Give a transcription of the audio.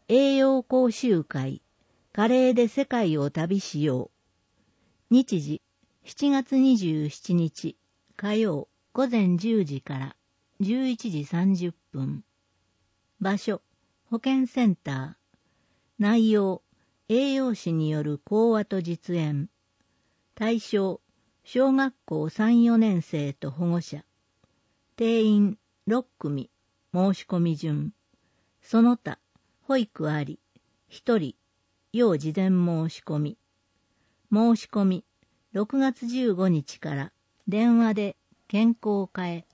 栄養講習会、カレーで世界を旅しよう。日時、7月27日、火曜、午前10時から11時30分。場所、保健センター。内容、栄養士による講話と実演。対象、小学校3、4年生と保護者。定員6組、申し込み順。その他、保育あり、1人、要事前申し込み。申し込み、6月15日から電話で健康課へ。